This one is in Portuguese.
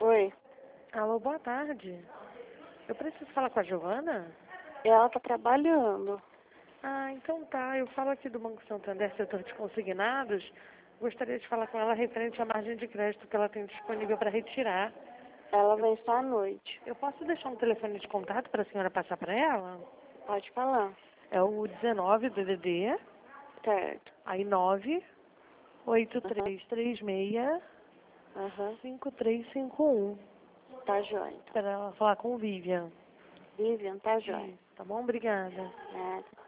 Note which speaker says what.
Speaker 1: Oi,
Speaker 2: Alô, boa tarde. Eu preciso falar com a Giovana?
Speaker 1: ela tá trabalhando.
Speaker 2: Ah, então tá. Eu falo aqui do Banco Santander, setor de consignados. Gostaria de falar com ela referente à margem de crédito que ela tem disponível para retirar.
Speaker 1: Ela vai estar à noite.
Speaker 2: Eu posso deixar um telefone de contato para a senhora passar para ela?
Speaker 1: Pode falar.
Speaker 2: É o 19 DDD,
Speaker 1: Certo.
Speaker 2: aí 9 oito
Speaker 1: Aham.
Speaker 2: três três seis
Speaker 1: Aham.
Speaker 2: 5351.
Speaker 1: Tá jóia, então.
Speaker 2: Para ela falar com o Vivian.
Speaker 1: Vivian, tá jóia.
Speaker 2: Isso, tá bom? Obrigada.
Speaker 1: Nada.